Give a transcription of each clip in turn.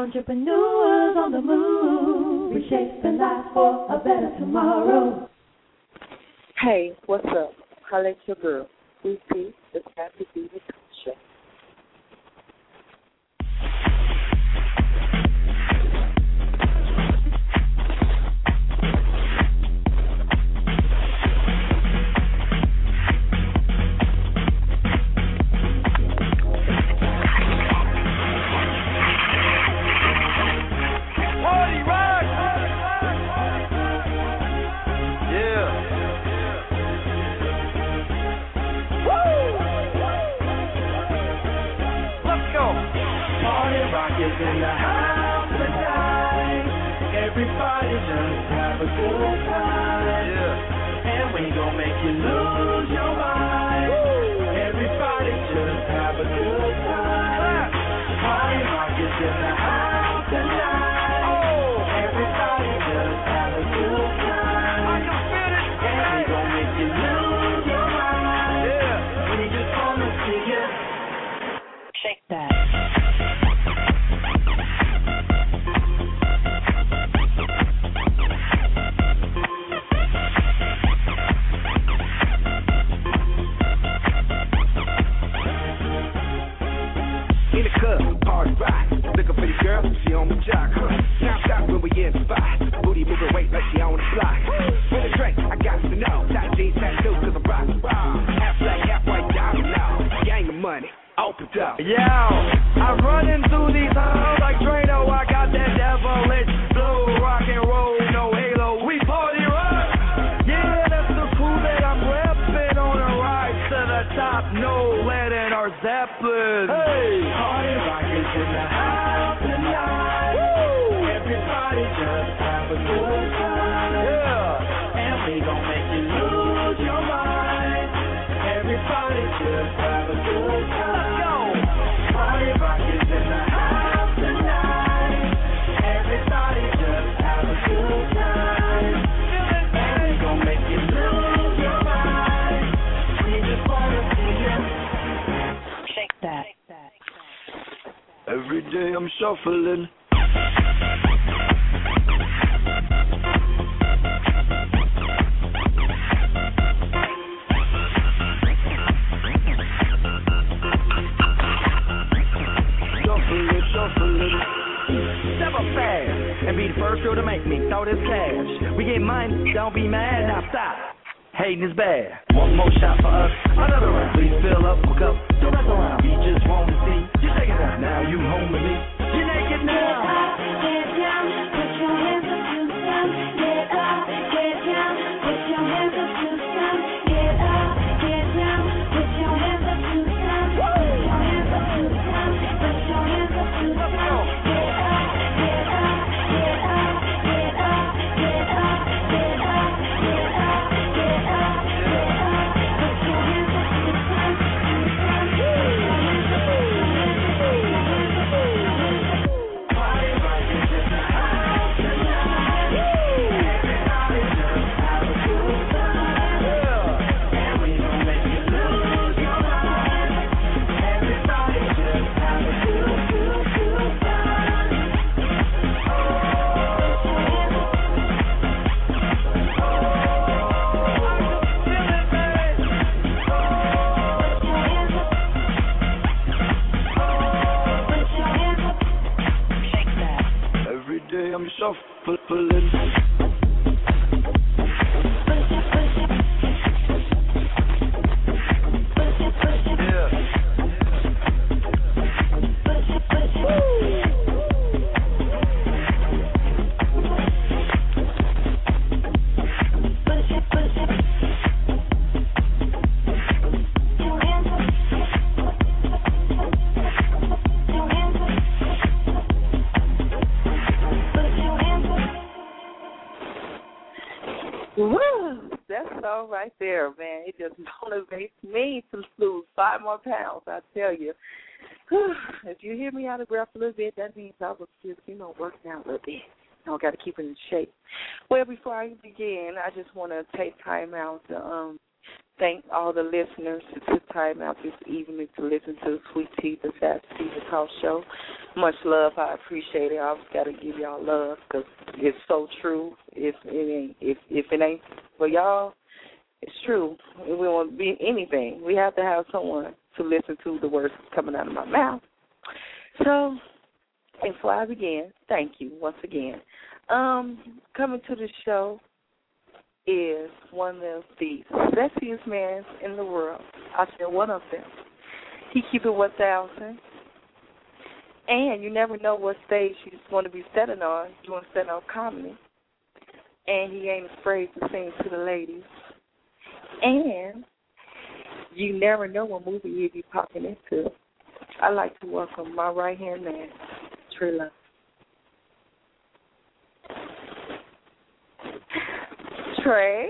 Entrepreneurs on the move, reshaping life for a better tomorrow. Hey, what's up? Holla at your girl. Sweet Pea, the Sassy Diva Show. In the house tonight, everybody just have a good time, and we gon' make you lose your mind. Everybody just have a good time. Party rock is in the house tonight. Everybody just have a good time, and we gon' make you lose your mind. We just wanna see you shake that. Looking for the girl, she on the jock. Snap when we in the spot. Booty moving weight like she on the block. With a drink, I got to know. Tight jeans, tattoo, cause I'm rockin' raw. Half black, half white, diamond now. Gang of money, open up. Yo, I'm running through these halls like Drano. I got that devilish blue rock and roll, no halo. We party rock. Yeah, that's the crew that I'm reppin' on a ride to the top. No lead in our Zeppelin. Hey, party rock is in the house tonight. Woo! Everybody just have a good time. Yeah, and we gon' make you lose your mind. Everybody just have a good time. Let's go. Party rock is in the house tonight. Everybody just have a good time. And we gon' make you lose your mind. We just wanna see you shake that. Every day I'm shuffling. Shuffling. Step up fast and be the first girl to make me throw this cash. We get money, don't be mad, now stop. Hating is bad. One more shot for us, another round. Please fill up a cup, don't mess around. We just want to see you take it out. Now you home with me. You're naked now. Get up, get down, put your hands up to the sun. Get up, get down, put your hands up to the sun. Get up, get down, put your hands up to the sun. Put your hands up to the sun. Put your hands up to the sun. Get up, get up, get up, get up, get up, get up, get up, get up, get up. Put your hands up to the sun. Party rock is in the house tonight. Everybody just have a good time. And we gon' make you lose your mind. Everybody just have a good time. Every day I'm shuffling. Woo! That song right there, man, it just motivates me to lose 5 more pounds, I tell you. If you hear me out of breath a little bit, that means I was just, working out a little bit. I got to keep it in shape. Well, before I begin, I just want to take time out to thank all the listeners who took time out this evening to listen to Sweet Tea, the Sassy Diva Talk Show. Much love. I appreciate it. I always got to give y'all love because it's so true. If it ain't for y'all, it's true. If we want to be anything, we have to have someone to listen to the words coming out of my mouth. So, before I begin, thank you once again. Coming to the show is one of the sexiest men in the world. I said one of them. He keep it 1,000. And you never know what stage he's going to be standing on. You want to stand on comedy. And he ain't afraid to sing to the ladies. And you never know what movie he'll be popping into. I'd like to welcome my right-hand man, Trey Love. Trey?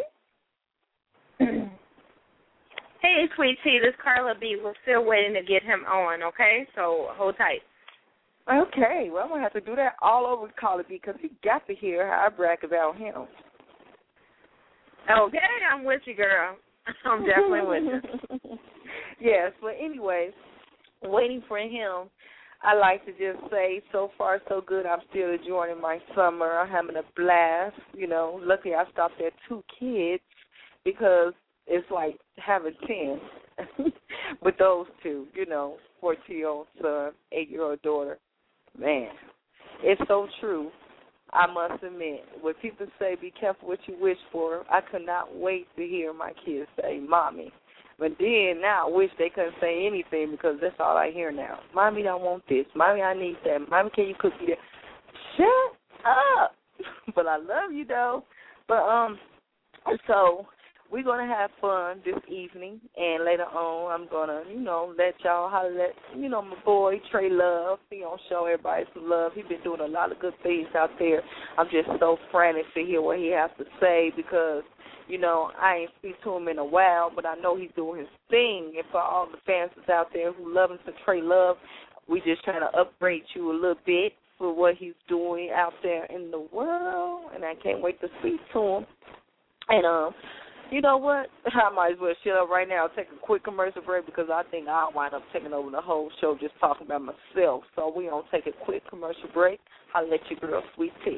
Hey, Sweet Tea, this is Carla B. We're still waiting to get him on, okay? So hold tight. Okay, well, I'm going to have to do that all over Carla B because he got to hear how I brag about him. Okay, I'm with you, girl. I'm definitely with you. Yes, but anyway, waiting for him, I like to just say, so far so good. I'm still enjoying my summer. I'm having a blast. You know, luckily I stopped at 2 kids because it's like having 10 with those 2, you know, 14-year-old son, 8-year-old daughter. Man, it's so true. I must admit, when people say be careful what you wish for, I could not wait to hear my kids say, Mommy. But then now I wish they couldn't say anything because that's all I hear now. Mommy, I want this. Mommy, I need that. Mommy, can you cook me that? Shut up. But I love you, though. But, so we're going to have fun this evening, and later on I'm going to, you know, let y'all holler at, you know, my boy Trey Love. He going to show everybody some love. He's been doing a lot of good things out there. I'm just so frantic to hear what he has to say because, you know, I ain't speak to him in a while, but I know he's doing his thing. And for all the fans that's out there who love him to Trey Love, we just trying to upgrade you a little bit for what he's doing out there in the world, and I can't wait to speak to him. And, you know what? I might as well shut up right now, take a quick commercial break because I think I'll wind up taking over the whole show just talking about myself. So we're going to take a quick commercial break. I'll let you girl Sweet Tea.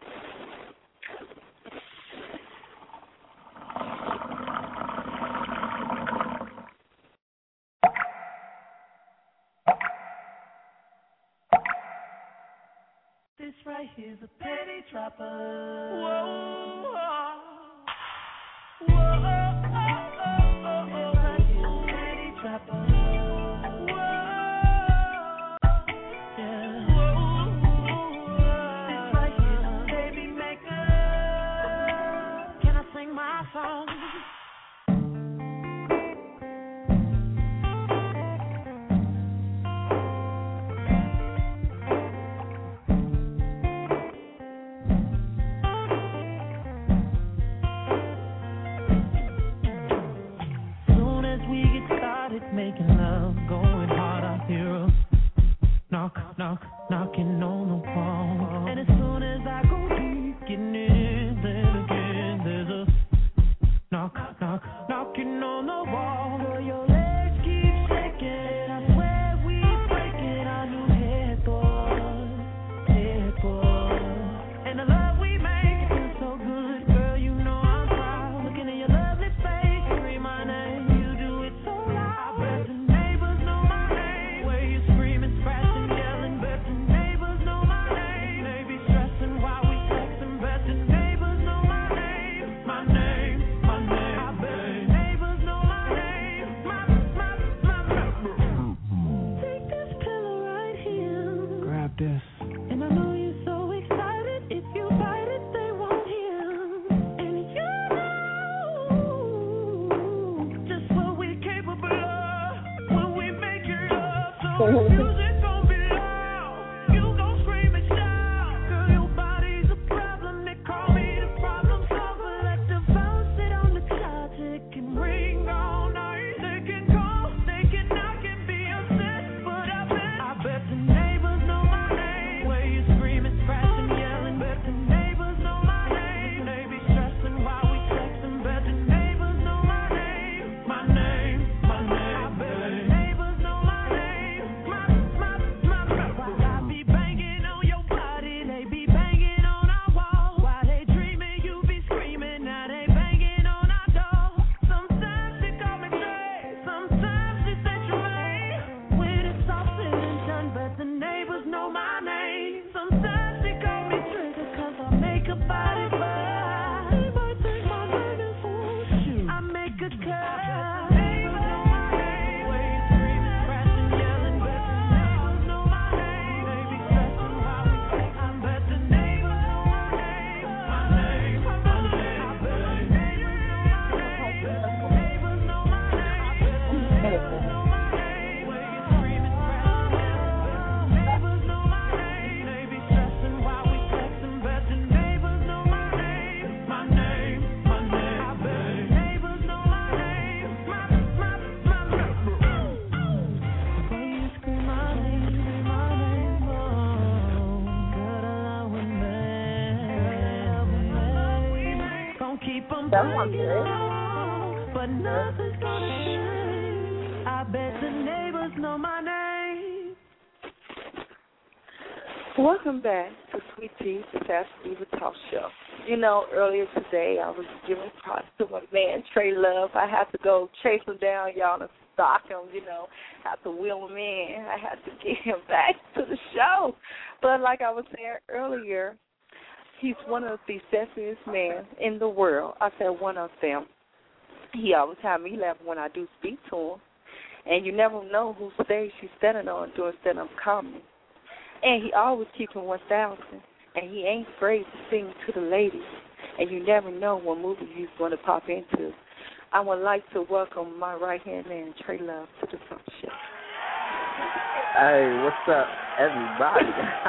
This right here's a penny dropper. Whoa, whoa, whoa, this right here's a penny dropper. Whoa, yeah. Whoa, this right here's a baby maker. Can I sing my song? Making love, going hard, I hear a knock, knock, knocking on the wall. And as soon as I go deep, getting it in, then again, there's a knock, knock, knocking on the wall. Girl, your legs keep shaking, I swear we breaking our new headboard. And the love we make feels so good, girl, you know I'm proud. Looking at your lovely face, scream my name, you do it so loud. This. And I know you're so excited. If you bite it, they won't hear. And you know just what we're capable of when we make it up. So music gon' be loud. You gon' scream and shout. Girl, your body's a problem. They call me the problem solver. Let the phone sit on the charge. It can ring all night. They can call, they can knock and be obsessed. But I bet the neighbors know my name. Where you screaming, scratching, yelling. Bet the neighbors know my name. They be stressing while we texting. Bet the neighbors know my name. My name, my name. I bet the neighbors know my name. My That one's good. But nothing's gonna change. I bet the neighbors know my name. Welcome back to Sweet Tea, the Fast Diva Talk Show. You know, earlier today I was giving props to my man, Trey Love. I had to go chase him down, y'all, and stalk him, you know, had to wheel him in. I had to get him back to the show. But like I was saying earlier, he's one of the sexiest men in the world. I said one of them. He always have me laughing when I do speak to him. And you never know whose stage he's standing on doing stand-up comedy. And he always keeps him 1,000. And he ain't afraid to sing to the ladies. And you never know what movie he's going to pop into. I would like to welcome my right-hand man, Trey Love, to the Talk Show. Hey, what's up, everybody?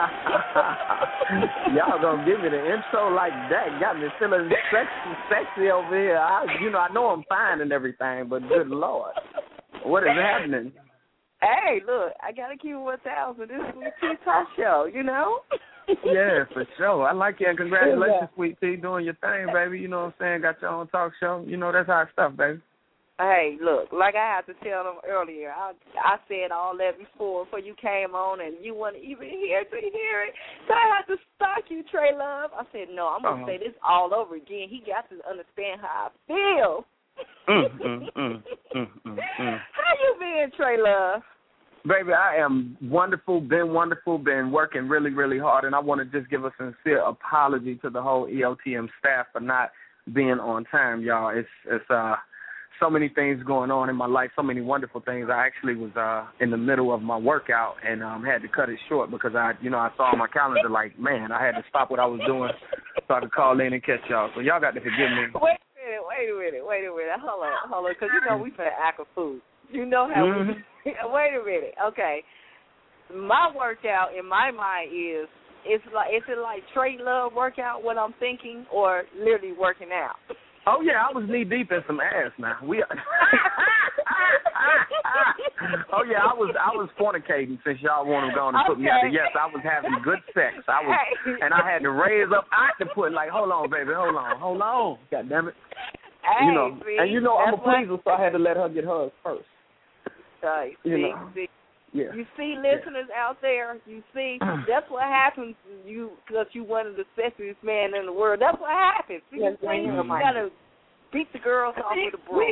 Y'all gonna give me the intro like that? Got me feeling sexy over here. I know I'm fine and everything, but good Lord, what is happening? Hey, look, I gotta keep it 1,000. This is Sweet Tea Talk Show, you know. Yeah, for sure. I like you, and congratulations, Sweet Tea, doing your thing, baby. You know what I'm saying? Got your own talk show. You know that's hot stuff, baby. Hey, look, like I had to tell them earlier, I said all that before you came on, and you weren't even here to hear it. So I had to stalk you, Trey Love. I said, no, I'm going to say this all over again. He got to understand how I feel. How you been, Trey Love? Baby, I am wonderful, been working really, really hard, and I want to just give a sincere apology to the whole EOTM staff for not being on time, y'all. It's so many things going on in my life, so many wonderful things. I actually was in the middle of my workout and had to cut it short because I saw on my calendar like, man, I had to stop what I was doing so I could call in and catch y'all. So y'all got to forgive me. Wait a minute. Hold on, because you know we finna act a fool. You know how we. Wait a minute. Okay, my workout in my mind is it like Trey Love workout? What I'm thinking, or literally working out? Oh, yeah, I was knee-deep in some ass now. Oh, yeah, I was fornicating since y'all want to go and put me out there. Yes, I was having good sex. And I had to raise up octopus like, hold on, baby, hold on. God damn it. Hey, and I'm a pleaser, so I had to let her get hers first. See. Yeah. You see, listeners out there, you see, that's what happens because you one of the sexiest men in the world. That's what happens. See, you got to beat the girls off with a broom.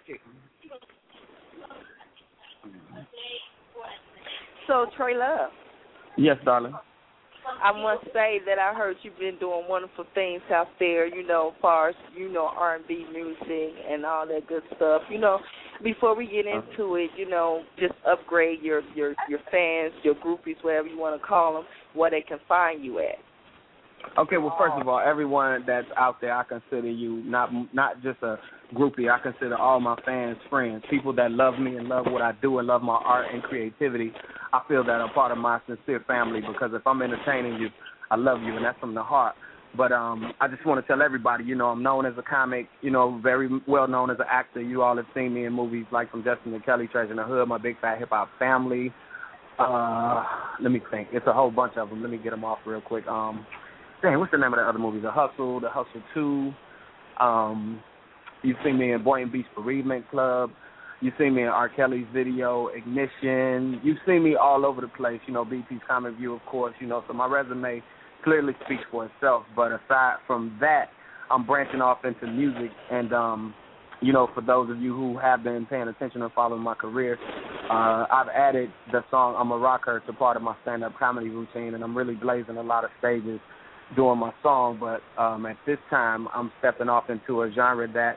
So, Trey Love. Yes, darling. I must say that I heard you've been doing wonderful things out there, as far as, R&B music and all that good stuff. Before we get into it, just upgrade your fans, your groupies, whatever you want to call them, where they can find you at. Okay, well, first of all, everyone that's out there, I consider you not just a groupie. I consider all my fans friends, people that love me and love what I do and love my art and creativity. I feel that are part of my sincere family because if I'm entertaining you, I love you, and that's from the heart. But I just want to tell everybody, I'm known as a comic, very well known as an actor. You all have seen me in movies like from Justin and Kelly, Treasure in the Hood, My Big Fat Hip Hop Family. Let me think. It's a whole bunch of them. Let me get them off real quick. What's the name of the other movies? The Hustle 2. You've seen me in Boy and Beach Bereavement Club. You've seen me in R. Kelly's video, Ignition. You've seen me all over the place, BT's Comic View, of course, so my resume clearly speaks for itself. But aside from that, I'm branching off into music. And, for those of you who have been paying attention and following my career, I've added the song I'm a Rocker to part of my stand-up comedy routine, and I'm really blazing a lot of stages doing my song. But at this time, I'm stepping off into a genre that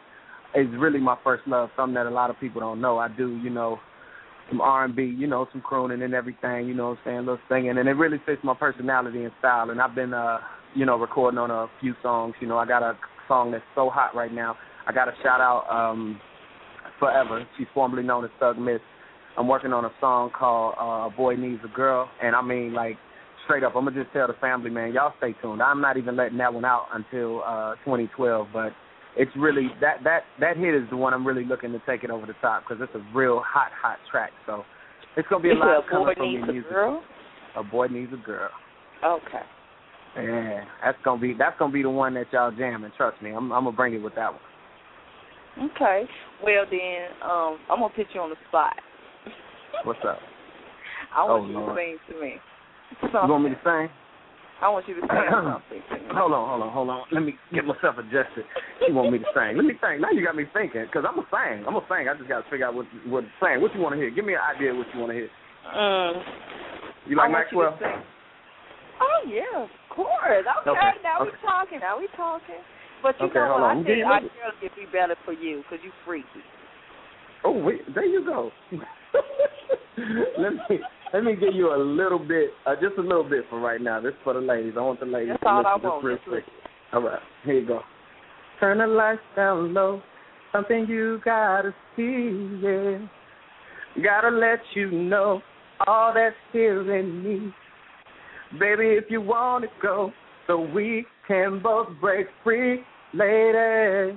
is really my first love, something that a lot of people don't know. I do, some R&B, some crooning and everything, you know what I'm saying, a little singing, and it really fits my personality and style. And I've been, recording on a few songs. I got a song that's so hot right now. I got to shout out Forever. She's formerly known as Thug Miss. I'm working on a song called A Boy Needs a Girl, and I mean, like, straight up, I'm going to just tell the family, man, y'all stay tuned. I'm not even letting that one out until 2012, but it's really, that hit is the one I'm really looking to take it over the top because it's a real hot track. So it's going to be a lot coming from me. Music. Girl? A Boy Needs a Girl. Okay. Yeah, that's gonna be the one that y'all jamming. Trust me, I'm gonna bring it with that one. Okay. Well then, I'm gonna put you on the spot. What's up? I want you to sing to me. You want me to sing? I want you to sing something to me. Hold on. Let me get myself adjusted. You want me to sing? Let me think. Now you got me thinking, because I'm gonna sing. I just got to figure out what to sing. What you want to hear? Give me an idea of what you want to hear. You like Maxwell? Oh, yeah, of course. Okay. Now we talking. But you know what? I think our girls would be better for you because you freaky. Oh, wait, there you go. Let me give you a little bit, just a little bit for right now. This is for the ladies. I want the ladies That's to all listen I want. real quick. All right, here you go. Turn the lights down low. Something you gotta see, yeah. Gotta let you know all that's here in me. Baby, if you want to go, so we can both break free, lady.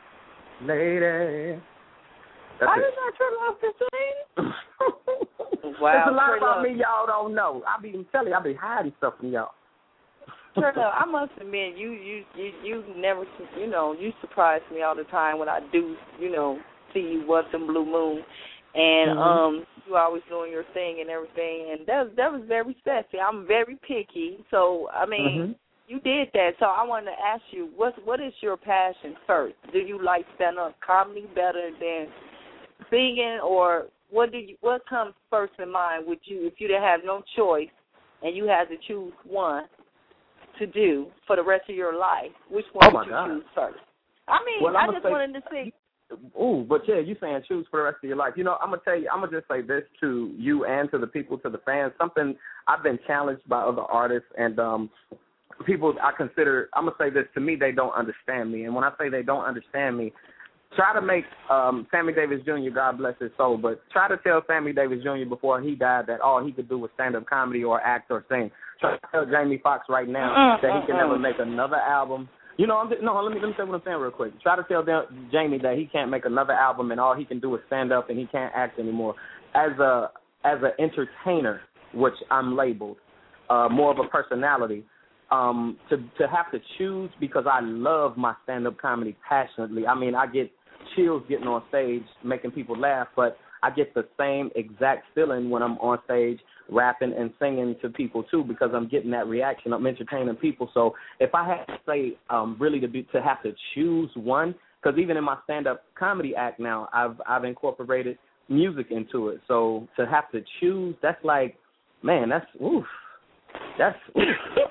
I did not turn off the thing. Wow. There's a lot about me y'all don't know. I be hiding stuff from y'all. Trilla, I must admit, you never, you surprise me all the time when I do, see you once in blue moon, and you always doing your thing and everything, and that was very sexy. I'm very picky, so I mean, you did that. So I wanted to ask you, what is your passion first? Do you like stand-up comedy better than singing, or what comes first in mind with you if you didn't have no choice and you had to choose one to do for the rest of your life? Which one would you choose first? I mean, I just wanted to see. Ooh, but yeah, you saying choose for the rest of your life. I'm gonna just say this to you and to the people, to the fans. Something I've been challenged by other artists and people I'm gonna say this, to me, they don't understand me. And when I say they don't understand me, try to make Sammy Davis Jr., God bless his soul, but try to tell Sammy Davis Jr. before he died that all he could do was stand-up comedy or act or sing. Try to tell Jamie Foxx right now that he can never make another album. Let me say what I'm saying real quick. Try to tell Jamie that he can't make another album and all he can do is stand up and he can't act anymore. As an entertainer, which I'm labeled, more of a personality, to have to choose, because I love my stand-up comedy passionately. I mean, I get chills getting on stage, making people laugh, but I get the same exact feeling when I'm on stage rapping and singing to people too, because I'm getting that reaction. I'm entertaining people. So if I had to say really to have to choose one, because even in my stand-up comedy act now, I've incorporated music into it. So to have to choose, that's like, man, that's oof. That's oof.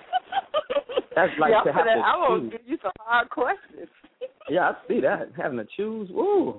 That's like to have to choose. I'm going to give you some hard questions. Yeah, I see that. Having to choose,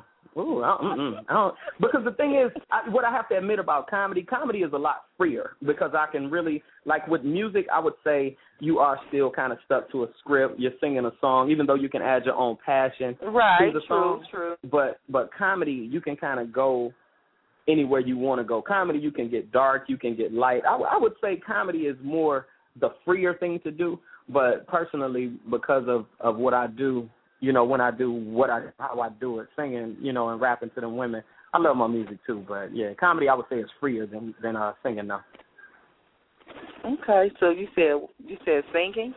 I don't, because the thing is, what I have to admit about comedy is a lot freer, because I can really, like with music, I would say you are still kind of stuck to a script. You're singing a song, even though you can add your own passion to the song. True. But comedy, you can kind of go anywhere you want to go. Comedy, you can get dark, you can get light. I would say comedy is more the freer thing to do, but personally, because of what I do, when I do how I do it, singing, and rapping to them women, I love my music too. But yeah, comedy I would say is freer than singing now. Okay, so you said singing?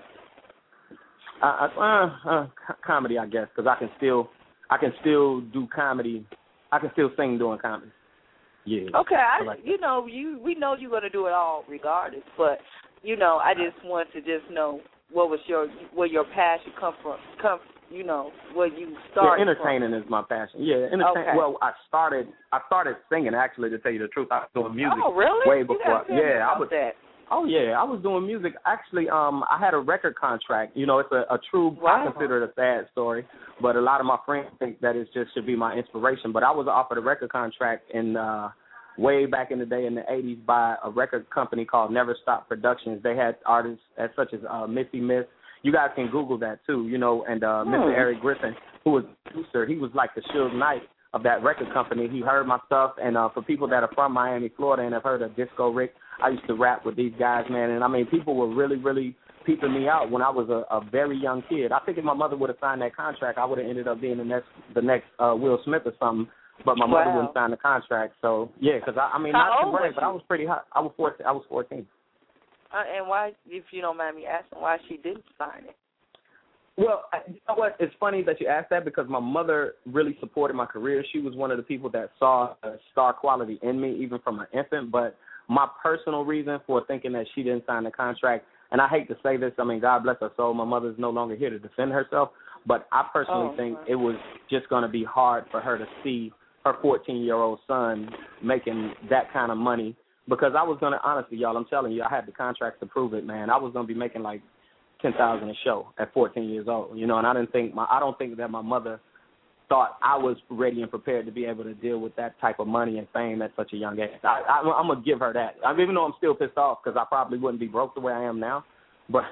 Comedy, I guess, because I can still do comedy. I can still sing doing comedy. Yeah. Okay, we know you're gonna do it all regardless, but I just want to just know where your passion come from. Where you started. Yeah, entertaining is my passion. Yeah, Okay. Well, I started singing, actually, to tell you the truth. I was doing music really? way before. I was. Oh yeah, I was doing music. Actually, I had a record contract. You know, it's a true. Wow. I consider it a sad story, but a lot of my friends think that it just should be my inspiration. But I was offered a record contract in way back in the day in the '80s by a record company called Never Stop Productions. They had artists as such as Missy Miss. You guys can Google that too. You know, and Mr. Eric Griffin, who was the producer, he was like the Suge Knight of that record company. He heard my stuff, and for people that are from Miami, Florida, and have heard of Disco Rick, I used to rap with these guys, man. And I mean, people were really, really peeping me out when I was a very young kid. I think if my mother would have signed that contract, I would have ended up being the next Will Smith or something. But my mother wouldn't sign the contract. So yeah, because I mean, How not old to brag, was but I was pretty hot. I was 14. And why, if you don't mind me asking, why she didn't sign it? Well, you know what? It's funny that you asked that because my mother really supported my career. She was one of the people that saw star quality in me, even from an infant. But my personal reason for thinking that she didn't sign the contract, and I hate to say this, I mean, God bless her soul, my mother's no longer here to defend herself, but I personally think it was just going to be hard for her to see her 14-year-old son making that kind of money because I was going to, honestly, y'all, I'm telling you, I had the contracts to prove it, man. I was going to be making like $10,000 a show at 14 years old, you know, and I don't think that my mother thought I was ready and prepared to be able to deal with that type of money and fame at such a young age. I'm going to give her that. I mean, even though I'm still pissed off because I probably wouldn't be broke the way I am now, but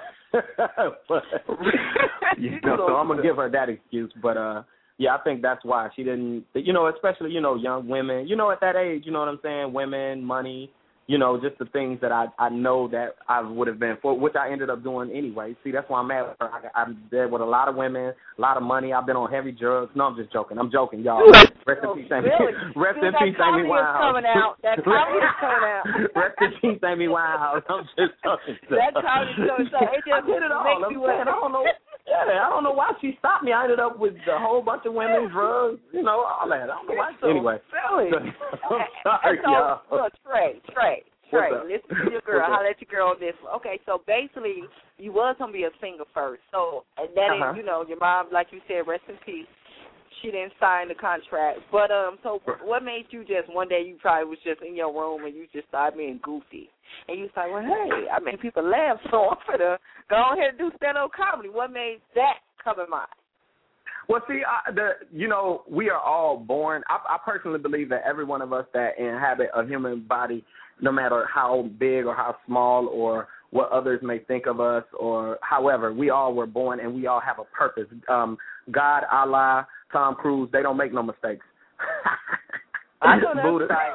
you know, so I'm going to give her that excuse. But, yeah, I think that's why she didn't, you know, especially, you know, young women, you know, at that age, you know what I'm saying, women, money, you know, just the things that I know that I would have been for, which I ended up doing anyway. See, that's why I'm mad with her. I'm there with a lot of women, a lot of money. I've been on heavy drugs. No, I'm just joking. I'm joking, y'all. Rest in peace, Amy. Rest in peace, Amy Winehouse. That comedy is coming out. Rest in peace, Amy Winehouse. I'm just talking. That comedy is coming out. It just hit it all. I'm saying, I don't know. Yeah, I don't know why she stopped me. I ended up with a whole bunch of women, drugs, you know, all that. I don't know why. Anyway. Silly. I'm sorry, y'all. Look, Trey, listen to your girl. I'll let your girl on this one. Okay, so basically, you was going to be a singer first. So, and then, you know, your mom, like you said, rest in peace, she didn't sign the contract. But, so what made you just, one day you probably was just in your room and you just started being goofy. And you started, well, hey, I made people laugh, so I'm going to go ahead and do stand-up comedy. What made that come in mind? Well, see, you know, we are all born. I personally believe that every one of us that inhabit a human body, no matter how big or how small or what others may think of us or however, we all were born and we all have a purpose. God, Allah, Tom Cruise, they don't make no mistakes. I know that's right.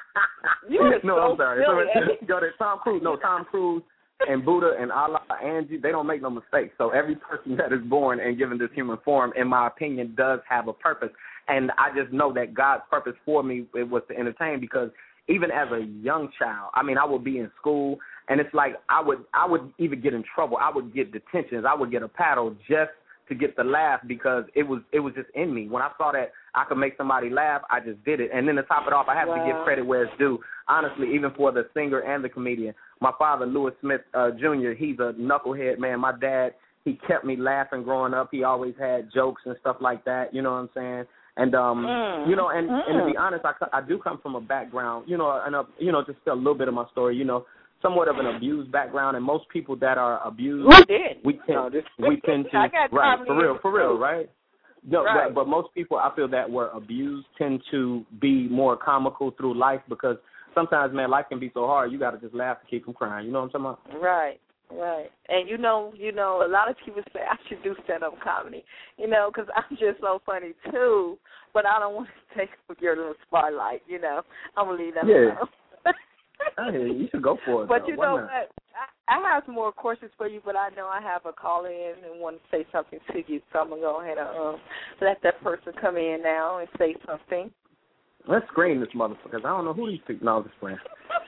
I'm sorry. Go to Tom Cruise. No, Tom Cruise and Buddha and Allah, Angie, they don't make no mistakes. So every person that is born and given this human form, in my opinion, does have a purpose. And I just know that God's purpose for me it was to entertain because even as a young child, I mean, I would be in school, and it's like I would even get in trouble. I would get detentions. I would get a paddle just to get the laugh because it was just in me. When I saw that I could make somebody laugh, I just did it. And then to top it off, I have to give credit where it's due. Honestly, even for the singer and the comedian. My father, Louis Smith Jr., he's a knucklehead, man. My dad, he kept me laughing growing up. He always had jokes and stuff like that, you know what I'm saying? And, you know, and to be honest, I do come from a background, you know, and, you know, just a little bit of my story, you know, somewhat of an abused background, and most people that are abused, we tend to, right, for real, right? No, right. But most people I feel that were abused tend to be more comical through life because sometimes, man, life can be so hard, you got to just laugh to keep from crying. You know what I'm talking about? Right. And you know, a lot of people say I should do stand-up comedy, you know, because I'm just so funny too, but I don't want to take your little spotlight, you know. I'm going to leave that alone. Hey, you should go for it. But you know what? I have some more questions for you, but I know I have a call in and want to say something to you, so I'm going to go ahead and let that person come in now and say something. Let's screen this motherfucker. I don't know who these people. No, I'm just playing.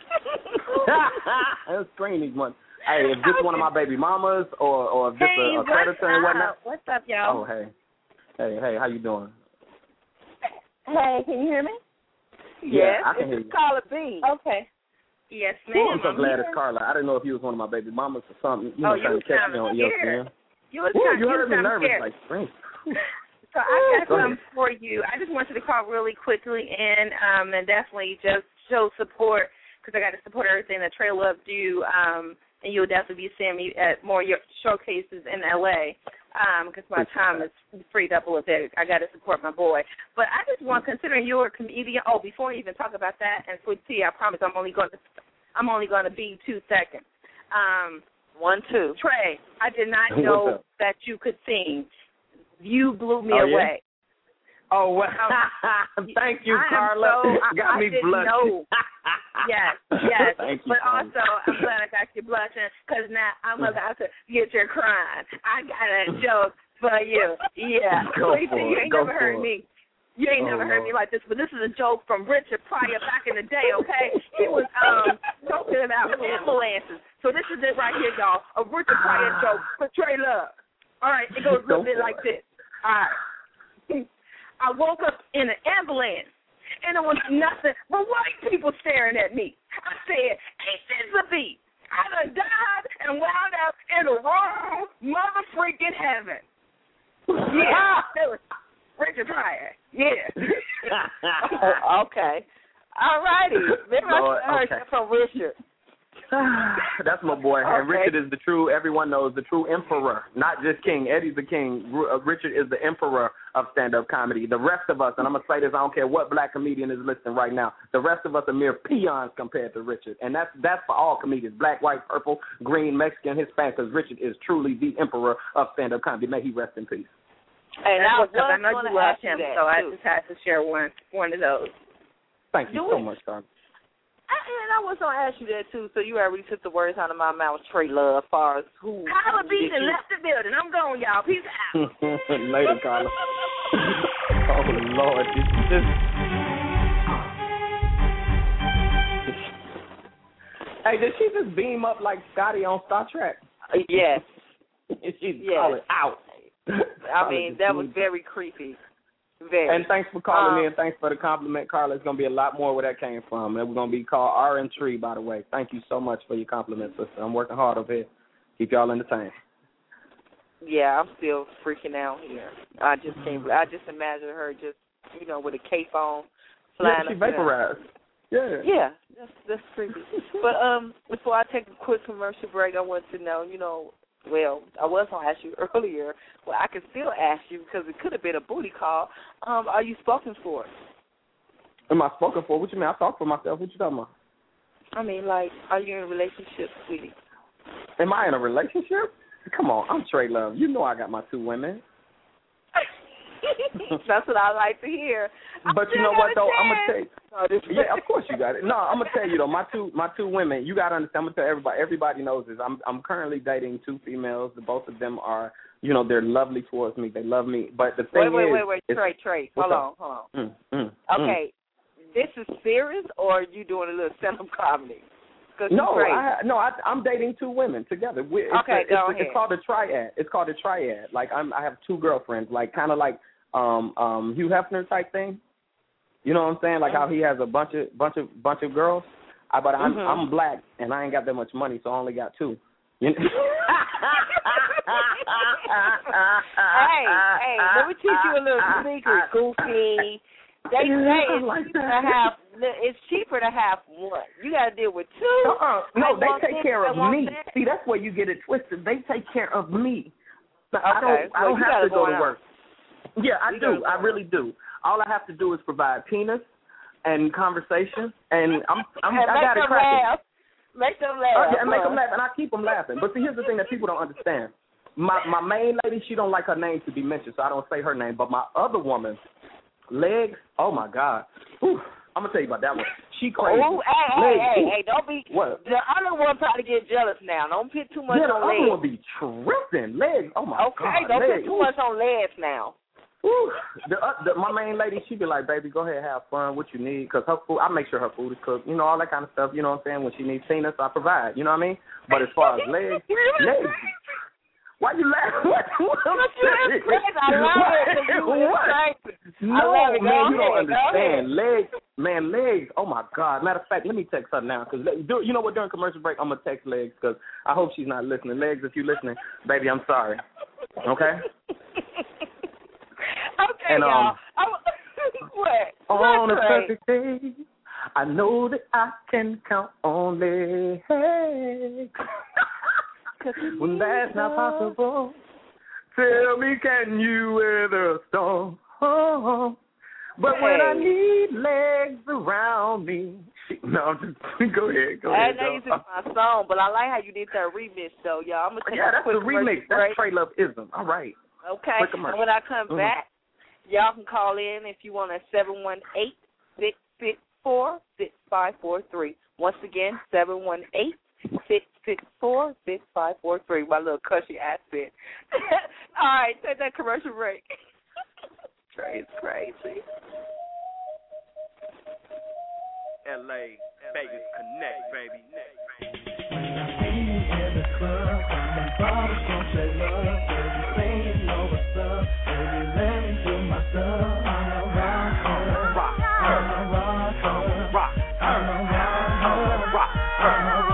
Let's screen these motherfuckers. Hey, if this one of my baby mamas or if this a predator and whatnot. What's up, y'all? Oh, hey, how you doing? Hey, can you hear me? Yeah, I can hear you. Carla B. Okay. Yes, ma'am. Oh, I'm so glad it's Carla. I didn't know if you was one of my baby mamas or something. You know, trying to catch me on ESPN. You heard me nervous like spring. So I got something for you. I just wanted to call really quickly and definitely just show support because I got to support everything that Trey Love do, and you'll definitely be seeing me at more of your showcases in L.A., because my time is freed up a little bit. I got to support my boy. But I just want, considering you're a comedian, before I even talk about that, and Sweet Tea, I promise I'm only going to be 2 seconds. 1, 2. Trey, I did not know that you could sing. You blew me away. Oh, well, thank you, Carla. Got me blushing. Yes. Thank you, but Carla. also, I'm glad I got you blushing, because now I'm about to get you crying. I got a joke for you. Yeah. Sweet Tea, you ain't never heard me. You ain't never heard me like this, but this is a joke from Richard Pryor back in the day, okay? He was joking about ambulances. So this is it right here, y'all, a Richard Pryor joke for Trey Love. All right, it goes a little bit like this. All right. I woke up in an ambulance, and it was nothing but white people staring at me. I said, ain't this a beat? I done died and wound up in the wrong mother freaking heaven. Yeah, that was Richard Pryor. Yeah. Okay. All righty. Maybe I heard that from Richard. That's my boy. Okay. And Richard is the true, everyone knows, the true emperor, not just king. Eddie's the king. Richard is the emperor of stand-up comedy. The rest of us, and I'm going to say this, I don't care what black comedian is listening right now, the rest of us are mere peons compared to Richard. And that's for all comedians, black, white, purple, green, Mexican, Hispanic, because Richard is truly the emperor of stand-up comedy. May he rest in peace. And I was I know going you to love ask you him, that, so I too. just had to share one of those. Thank you so much, Carla. And I was going to ask you that, too, so you already took the words out of my mouth, Trey Love, as far as who... Carla B and left the building. I'm going, y'all. Peace out. Later, Carla. Oh, Lord. Hey, did she just beam up like Scotty on Star Trek? Yes. She's calling out. I mean, that was very creepy. Very. And thanks for calling me, and thanks for the compliment, Carla. It's going to be a lot more where that came from. And we're going to be called R and Tree, by the way. Thank you so much for your compliment, sister. I'm working hard over here. Keep y'all entertained. Yeah, I'm still freaking out here. I just imagine her just, with a cape on, flying. Yeah, she vaporized. Yeah. Yeah, that's creepy. But before I take a quick commercial break, I want to know, well, I was going to ask you earlier. Well, I can still ask you because it could have been a booty call. Are you spoken for? Am I spoken for? What you mean? I talk for myself. What you talking about? I mean, like, are you in a relationship, sweetie? Am I in a relationship? Come on, I'm Trey Love. You know I got my 2 women. That's what I like to hear. But you know what, though? I'm going to tell you. Yeah, of course you got it. No, I'm going to tell you, though, my two women, you got to understand, I'm going to tell everybody. Everybody knows this. I'm currently dating 2 females. Both of them are, they're lovely towards me. They love me. But the thing wait, Trey. Hold on. Okay, this is serious, or are you doing a little stand-up comedy? No, I'm dating 2 women together. Go ahead. It's called a triad. It's called a triad. Like I have 2 girlfriends, like kind of like Hugh Hefner type thing. You know what I'm saying? Like how he has a bunch of girls. But I'm black and I ain't got that much money, so I only got 2. You know? Hey, let me teach you a little secret, Goofy. They say it's cheaper to have 1. You got to deal with 2. No, they take care of me. See, that's where you get it twisted. They take care of me. Okay. I don't have to go to work. Yeah, I do. I really do. All I have to do is provide penis and conversation, and I got it cracking. Make them laugh. Okay, and make them laugh, and I keep them laughing. But see, here's the thing that people don't understand. My main lady, she don't like her name to be mentioned, so I don't say her name. But my other woman, Legs, oh my God. Ooh, I'm gonna tell you about that one. She crazy. Oh, hey, don't be. What? The other one probably get jealous now. Don't put too much on Legs. The other one be tripping. Legs, oh my God. Okay, don't put too much on Legs now. Ooh, my main lady, she be like, baby, go ahead, have fun, what you need, because her food, I make sure her food is cooked, all that kind of stuff, you know what I'm saying? When she needs peanuts, I provide, you know what I mean? But as far as legs, why you laughing? I love it. No, man, you don't understand. Legs, oh my God. Matter of fact, let me text her now, because you know what, during commercial break, I'm going to text Legs, because I hope she's not listening. Legs, if you're listening, baby, I'm sorry. Okay? Okay, and, y'all. What? On a perfect day, I know that I can count on legs. When that's not possible, tell me, can you weather a storm? But when I need legs around me, no, I'm just go ahead. I know you took my song, but I like how you did that remix, though, y'all. I'm gonna take that's the remix. That's Trey Love-ism. All right. Okay. And when I come back, y'all can call in if you want at 718-664-6543. Once again, 718-664-6543. My little cushy accent. All right, take that commercial break. Trey's crazy. LA, Vegas Connect, baby. When I see you in the club, my bottles gon' say love, baby, say you know what's up, baby, let me do my stuff. I'm a rocker, I'm a rocker, I'm a rocker, I'm a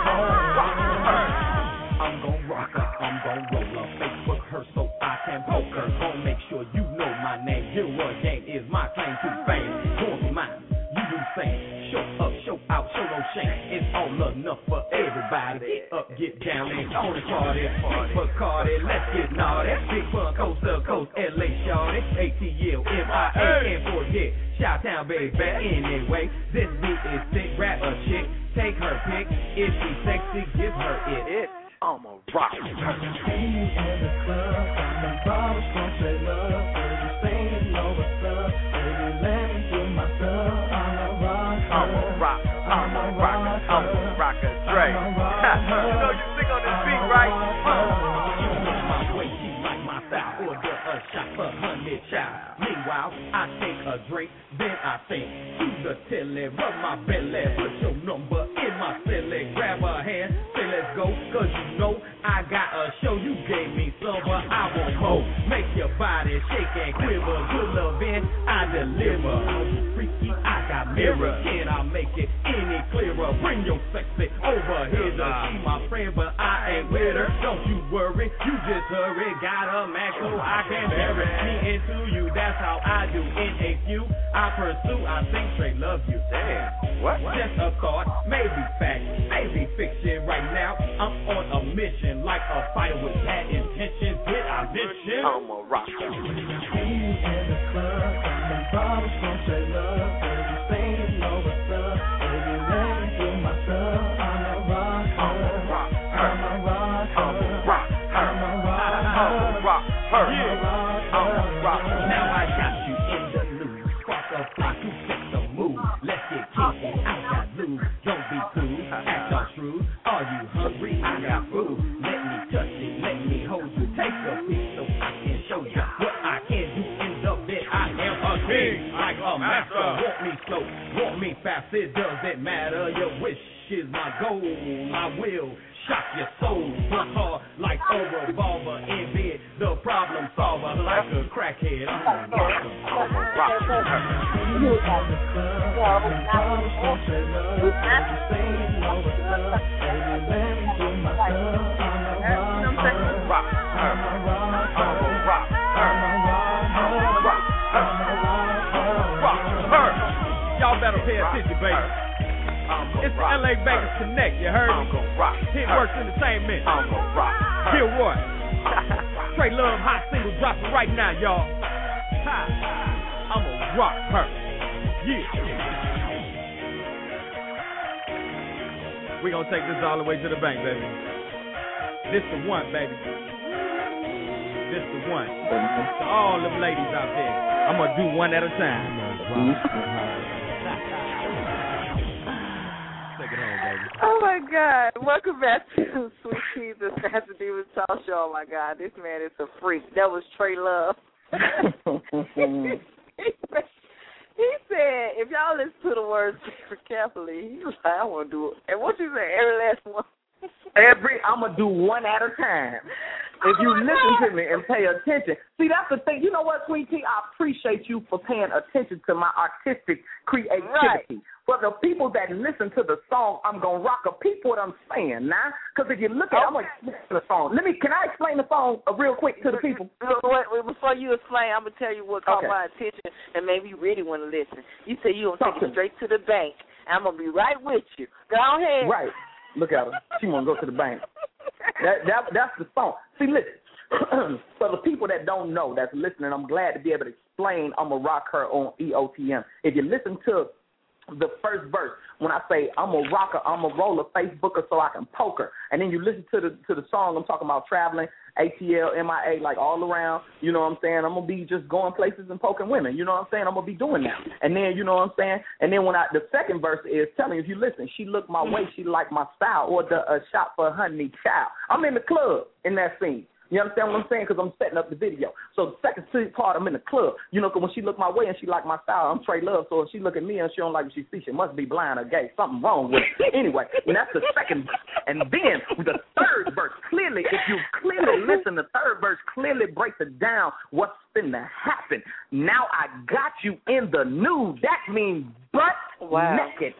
rocker. I'm gon' rock her, I'm gon' roll her, Facebook her so I can poke her. Gon' make sure you know my name. Hero game is my claim to fame. Going for mine, you do the same. Show up, show out, show no shame. It's all enough for everybody. Get up, get down, and on the party. Bacardi, let's get naughty. Big fun, coast to coast, LA shawty. ATL, MIA, can't forget. Chi-Town, baby, anyway. This beat is sick, rap a chick. Take her pick. If she's sexy, give her it. I'm a rock. See you in the club, my bottles gon' say love, baby, say you know what's up, baby, let me do my stuff. I'm a rocker, I'm a rocker, Dre. You know you sing on this beat, right? You know my way, she like my style. Order a shot for honey child. Meanwhile, I take a drink, then I think to the telly, rub my belly, put your number in my silly, grab her hand, say let's go, cause you know I got a show. You gave me some, but I want more. Make your body shake and quiver. Good loving, I deliver. I'm freaky, I got mirror. Can I make it any clearer? Bring your sexy over here. She my friend, but I ain't with her. Don't you worry, you just hurry. Got a Mac so I can bury me into you. That's how I do. In a few, I pursue. I think Trey love you. Damn, what? Just a thought, maybe fact, maybe fiction. Right now, I'm on a mission, like a fighter with bad intentions. Did I mention? I'm a rock. See you in the club, my bottles gon' say love, baby, say you know what's up, baby, let me do my stuff. I'm a rock, I'm a rock, I'm a rock, I'm a rock, I'm a rock, I'm a rock, I'm a rock. Now I got you in the loop, spark a block, you set the mood. Let's get kinky, I got loose. Don't be cool, act all true. Are you hungry? I got food. Let me touch it, let me hold you. Take a piece so I can show you what I can do in the bed. I am a king, like a master. Want me slow, want me fast, it doesn't matter. Your wish is my goal. I will shock your soul. Work hard like a revolver in bed. The problem solver like a crackhead. I'm a rocker. I'm a rocker. Y'all better pay attention, baby. It's the LA Vegas Connect, you heard me? Hit Works Entertainment. Hear what? Trey Love hot single dropping right now, y'all. I'm a rock her. Yeah. We gonna take this all the way to the bank, baby. This the one, baby. This the one. To all them ladies out there, I'm gonna do one at a time. Oh my God! Welcome back to Sweet Cheese and Fancy Demon Talk Show. Oh my God, this man is a freak. That was Trey Love. He said, if y'all listen to the words carefully, he was like, I want to do it. And what you say, every last one? I'm going to do one at a time. If you listen to me and pay attention. See, that's the thing. You know what, Sweet Tea? I appreciate you for paying attention to my artistic creativity. Right. For the people that listen to the song, I'm going to rock a peep what I'm saying now. Because if you look at it, I'm going to listen to the song. Can I explain the song real quick to the people? Before you explain, I'm going to tell you what caught my attention and maybe you really want to listen. You said you going to take it straight to the bank. I'm gonna be right with you. Go ahead. Right. Look at her. She want to go to the bank. That's the song. See, listen. For the people that don't know, that's listening, I'm glad to be able to explain I'ma Rock Her on EOTM. If you listen to the first verse, when I say I'm a rocker, I'm a roller, Facebooker so I can poke her, and then you listen to the song, I'm talking about traveling, ATL, MIA, like all around, you know what I'm saying? I'm going to be just going places and poking women, you know what I'm saying? I'm going to be doing that. And then, you know what I'm saying? And then the second verse is telling you, if you listen, she looked my way, she liked my style, or a shot for a honey child. I'm in the club in that scene. You understand what I'm saying? Because I'm setting up the video. So the second part, I'm in the club. You know, because when she look my way and she like my style, I'm Trey Love. So if she look at me and she don't like what she sees, she must be blind or gay. Something wrong with it. Anyway, and that's the second verse. And then the third verse, clearly, if you clearly listen, the third verse clearly breaks it down what's finna happen. Now I got you in the nude. That means butt naked.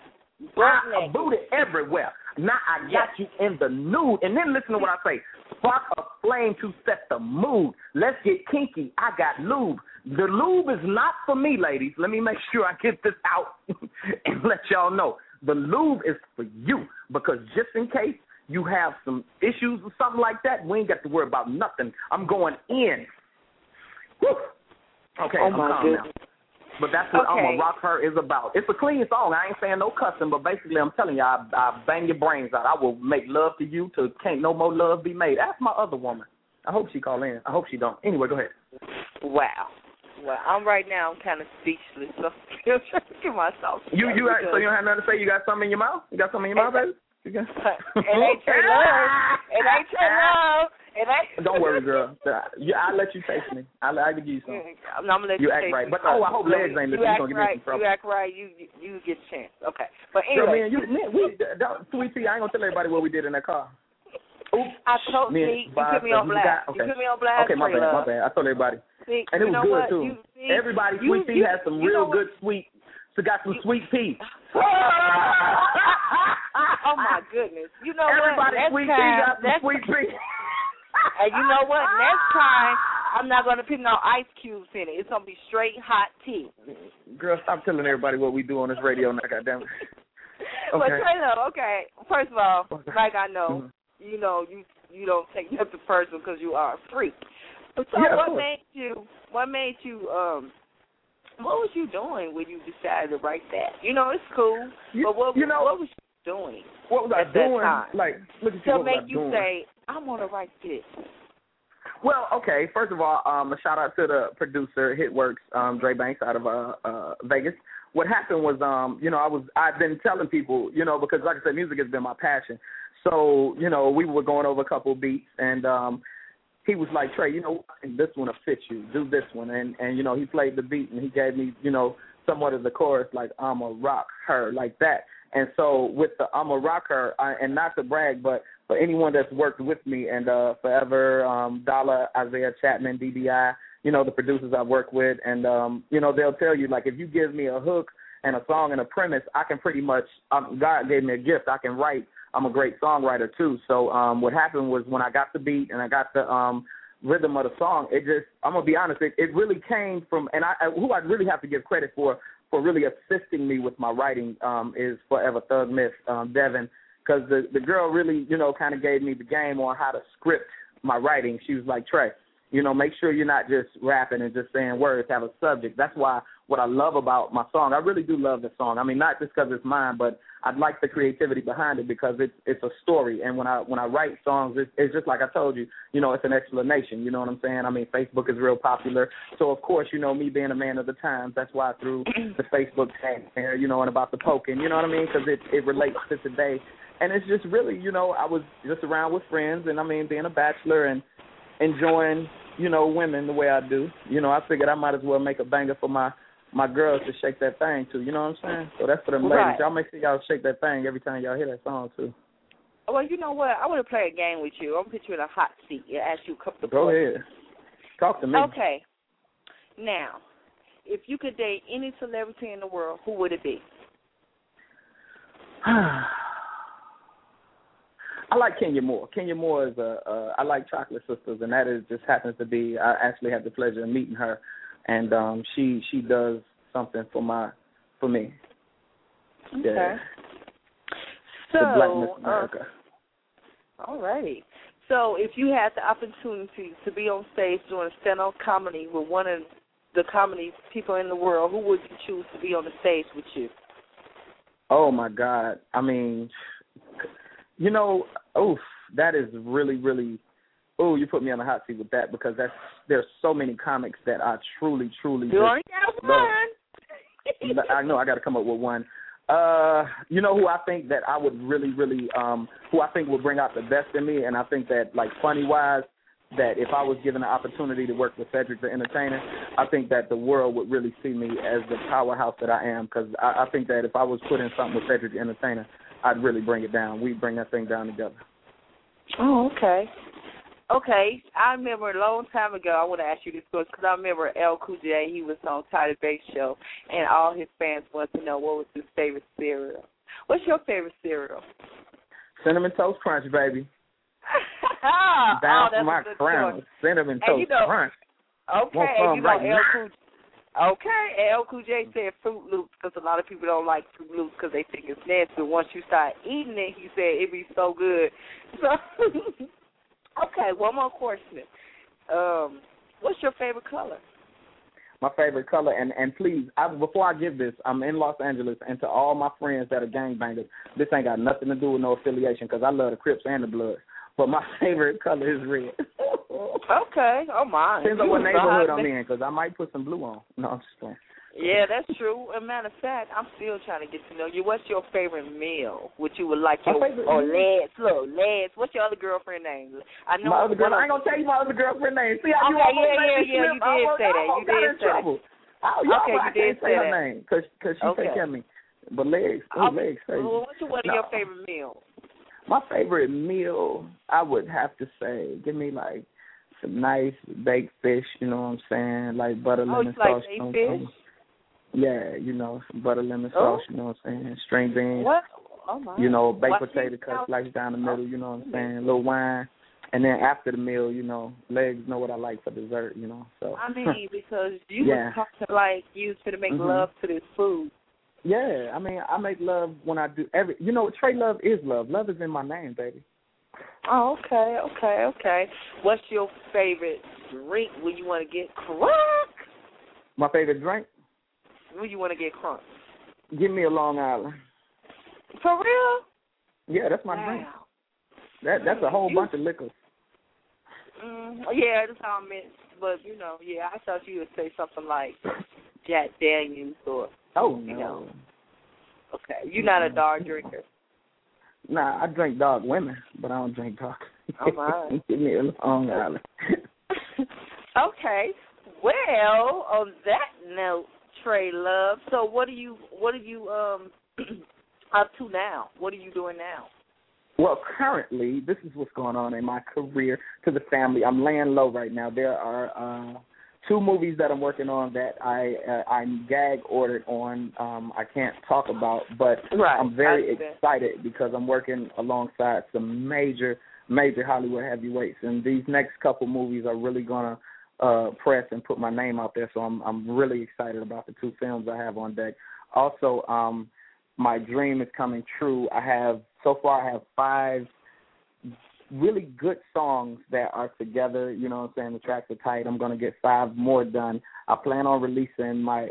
I booted everywhere. Now I got you in the nude. And then listen to what I say. Spark a flame to set the mood. Let's get kinky. I got lube. The lube is not for me, ladies. Let me make sure I get this out and let y'all know. The lube is for you because just in case you have some issues or something like that, we ain't got to worry about nothing. I'm going in. Whew. Okay, I'm calm now. But that's what I'ma Rock Her is about. It's a clean song. I ain't saying no cussing, but basically I'm telling you, I bang your brains out. I will make love to you till can't no more love be made. Ask my other woman. I hope she call in. I hope she don't. Anyway, go ahead. Wow. Well, I'm right now. I'm kind of speechless. So I'm trying to get myself. So you don't have nothing to say? You got something in your mouth? You got something in your mouth, baby? It ain't Trey Love. It ain't Trey Love. Don't worry, girl. I'll let you taste me. I'll give you some. I'm gonna let you act right. But I hope legs ain't listening. You act right. You act right. You get a chance. Okay. But anyway, Sweet Tea, I ain't gonna tell everybody what we did in that car. Oops. I told you put me on blast. Okay. You put me on blast. Okay, my bad. I told everybody. See, and it was good too. Everybody, Sweet Tea had some real good sweet. So got some sweet pea. Oh my goodness! You know everybody what? Sweet Tea got some sweet pea. And you know what? Next time, I'm not going to put no ice cubes in it. It's going to be straight hot tea. Girl, stop telling everybody what we do on this radio now, goddammit. Okay. But Taylor, okay, first of all, like I know, you know, you don't take nothing personal because you are a freak. So what made you, what was you doing when you decided to write that? You know, it's cool, but what was you doing? What was I doing? Like, look at you, to make you say, I'm going to write this. Well, okay. First of all, a shout out to the producer, Hitworks, Dre Banks out of Vegas. What happened was, I've been telling people, because like I said, music has been my passion. So, we were going over a couple of beats, and he was like, Trey, I think this one will fit you. Do this one. And he played the beat, and he gave me, somewhat of the chorus, like, I'ma rock her, like that. And so with the I'ma Rock Her, and not to brag, but for anyone that's worked with me and Forever, Dollar, Isaiah Chapman, DBI, the producers I've worked with, and, they'll tell you, like, if you give me a hook and a song and a premise, I can pretty much, God gave me a gift. I can write. I'm a great songwriter, too. So what happened was when I got the beat and I got the rhythm of the song, I'm going to be honest, it really came from, and who I really have to give credit for really assisting me with my writing is Forever Thug Myth, Devin, because the girl really, kind of gave me the game on how to script my writing. She was like, Trey, make sure you're not just rapping and just saying words, have a subject. That's why what I love about my song, I really do love the song. I mean, not just because it's mine, but I like the creativity behind it because it's a story. And when I write songs, it's just like I told you, it's an explanation. You know what I'm saying? I mean, Facebook is real popular. So, of course, me being a man of the times, that's why I threw the Facebook tag there, and about the poking, you know what I mean? Because it relates to today. And it's just really, I was just around with friends and, I mean, being a bachelor and enjoying, women the way I do. I figured I might as well make a banger for my girls to shake that thing too, you know what I'm saying? So that's for them ladies. Y'all make sure y'all shake that thing every time y'all hear that song too. Well, you know what? I want to play a game with you. I'm going to put you in a hot seat and ask you a couple of questions. Go ahead. Talk to me. Okay. Now, if you could date any celebrity in the world, who would it be? I like Kenya Moore. Kenya Moore is I like Chocolate Sisters, and that just happens to be, I actually had the pleasure of meeting her. And she does something for me. Okay. Yeah. So, the Black Miss America. All right. So if you had the opportunity to be on stage doing stand-up comedy with one of the comedy people in the world, who would you choose to be on the stage with you? Oh, my God. I mean, you know, that is really, really, you put me on the hot seat with that because there's so many comics that I truly, truly You only got one. I know I got to come up with one. You know who I think that I would really, really, who I think would bring out the best in me, and I think that, like, funny-wise, that if I was given the opportunity to work with Cedric the Entertainer, I think that the world would really see me as the powerhouse that I am, because I think that if I was put in something with Cedric the Entertainer, I'd really bring it down. We'd bring that thing down together. Oh, okay. Okay, I remember a long time ago, I want to ask you this question, because I remember L. Cool J, he was on Tyler Bates show, and all his fans wanted to know what was his favorite cereal. What's your favorite cereal? Cinnamon Toast Crunch, baby. Down for my crown. Cinnamon Toast Crunch. Okay, and you know L. Cool J. Okay, L. Cool J said Fruit Loops because a lot of people don't like Fruit Loops because they think it's nasty. But once you start eating it, he said it'd be so good. So, okay, one more question. What's your favorite color? My favorite color, and please, before I give this, I'm in Los Angeles, and to all my friends that are gangbangers, this ain't got nothing to do with no affiliation because I love the Crips and the Bloods. But my favorite color is red. Okay. Oh, my. Depends on what neighborhood I'm in, because I might put some blue on. No, I'm just playing. Yeah, that's true. As a matter of fact, I'm still trying to get to know you. What's your favorite meal? What you would like your Lance. What's your other girlfriend name? I know my other girl. I ain't gonna tell you my other girlfriend name. See how you you did say that. You did say that. I can't say her name because she take care of me. But legs, legs crazy. Well, what's your favorite meal? My favorite meal, I would have to say, give me like some nice baked fish. You know what I'm saying? Like butter lemon sauce. You like baked fish? Yeah, you know, some butter lemon sauce, you know what I'm saying, string beans, what? Oh my. You know, baked potato cut sliced down the middle, you know what I'm saying, a little wine. And then after the meal, you know, legs know what I like for dessert, you know. So I mean, because you was talking like you to make love to this food. Yeah, I mean, I make love when I do you know, Trey Love is love. Love is in my name, baby. Oh, okay. What's your favorite drink when you want to get crunk? My favorite drink? When you want to get crunk? Give me a Long Island. For real? Yeah, that's my drink. That's a whole bunch of liquors. Yeah, that's how I meant. But, you know, I thought you would say something like Jack Daniels or, you know. Okay, you're not a dog drinker. Nah, I drink dog women, but I don't drink dog. Oh, my. Give me a Long Island. Okay. Well, on that note, Trey Love. So what are you up to now? What are you doing now? Well, currently, this is what's going on in my career to the family. I'm laying low right now. There are 2 movies that I'm working on that I'm gag ordered on. I can't talk about, but I'm very excited because I'm working alongside some major Hollywood heavyweights, and these next couple movies are really gonna press and put my name out there. So I'm really excited about the 2 films I have on deck. Also, my dream is coming true. I have 5 really good songs that are together. You know what I'm saying? The tracks are tight. I'm going to get 5 more done. I plan on releasing my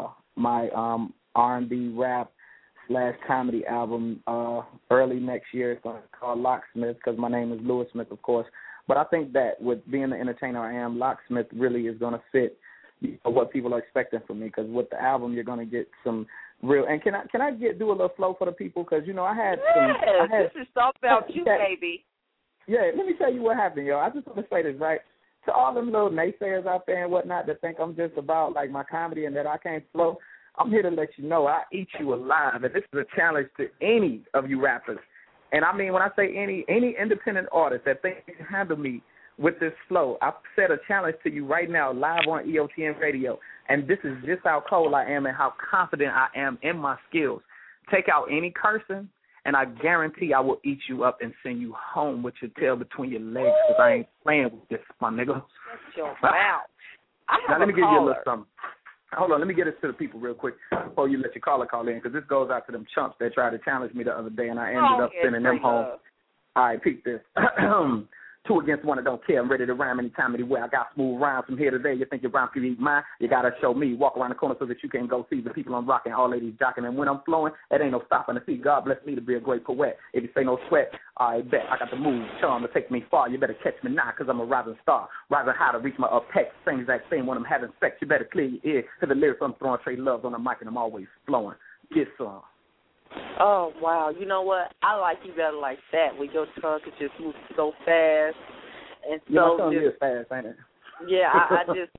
R&B rap / comedy album early next year. It's going to be called Locksmith because my name is Louis Smith, of course. But I think that with being the entertainer I am, Locksmith really is going to fit what people are expecting from me. Because with the album, you're going to get some real. And can I do a little flow for the people? Because you know I had this is all about you, baby. Yeah, let me tell you what happened, yo. I just want to say this, right? To all them little naysayers out there and whatnot that think I'm just about like my comedy and that I can't flow, I'm here to let you know I eat you alive, and this is a challenge to any of you rappers. And I mean, when I say any independent artist that thinks they can handle me with this flow, I've set a challenge to you right now live on EOTM Radio. And this is just how cold I am and how confident I am in my skills. Take out any cursing, and I guarantee I will eat you up and send you home with your tail between your legs because I ain't playing with this, my nigga. Shut your mouth. Now let me give you a little something. Hold on, let me get this to the people real quick before you let your caller call in, because this goes out to them chumps that tried to challenge me the other day, and I ended up sending them home. All right, peep this. 2 against 1, I don't care. I'm ready to rhyme anytime, anywhere. I got smooth rhymes from here to there. You think your rhyme can be mine? You got to show me. Walk around the corner so that you can go see the people I'm rocking. All ladies jocking. And when I'm flowing, it ain't no stopping to see. God bless me to be a great poet. If you say no sweat, I bet. I got the move, charm to take me far. You better catch me now, because I'm a rising star. Rising high to reach my apex. Same exact thing when I'm having sex. You better clear your ear, because the lyrics I'm throwing Trey Love on the mic, and I'm always flowing. Get some. Oh, wow. You know what? I like you better like that, where your tongue could just move so fast. And so yeah, my tongue is fast, ain't it? Yeah, I just...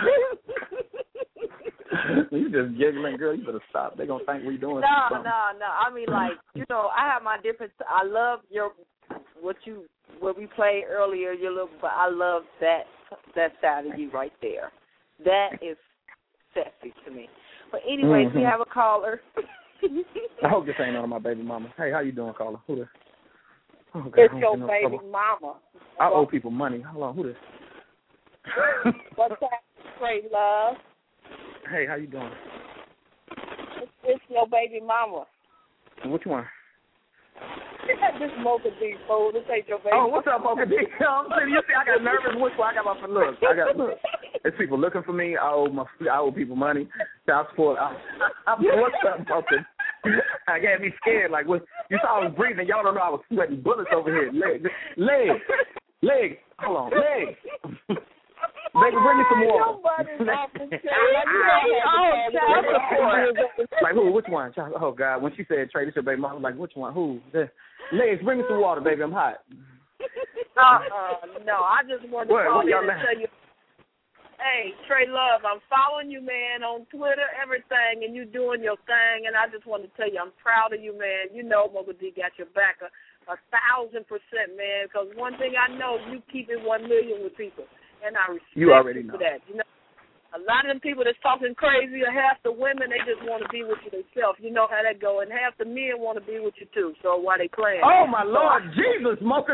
You just giggling, girl. You better stop. They're going to think we doing No. something. I mean, like, you know, I have my different... I love what we played earlier, but I love that side of you right there. That is sexy to me. But anyways, we have a caller. I hope this ain't none of my baby mama. Hey, how you doing, caller? Who this? Oh, God, It's your baby mama. I owe people money. Hold on, who this? What's that, Trey Love? Hey, how you doing? It's your baby mama. Which one? This Mocha D fool. This ain't your baby. Oh, what's up, Mocha D? You see, I got nervous. Which one? I got my look. There's people looking for me. I owe people money. Child support. What's up, Mocha? I got me scared. Like, what? You saw I was breathing. Y'all don't know I was sweating bullets over here. Leg. Hold on, leg. Baby, bring me some water. Like who? Which one? Oh God! When she said Trey, this your baby mom, I was like, which one? Who? Legs, bring me some water, baby. I'm hot. No, I just wanted to call in and tell you. Hey, Trey Love, I'm following you, man, on Twitter, everything, and you doing your thing, and I just want to tell you I'm proud of you, man. You know Mocha D got your back 1,000%, man, because one thing I know, you keep it 1 million with people, and I respect you for that. You know, a lot of them people that's talking crazy, or half the women, they just want to be with you themselves. You know how that go, and half the men want to be with you, too, so why they playing? Oh, my Lord Jesus, Mocha.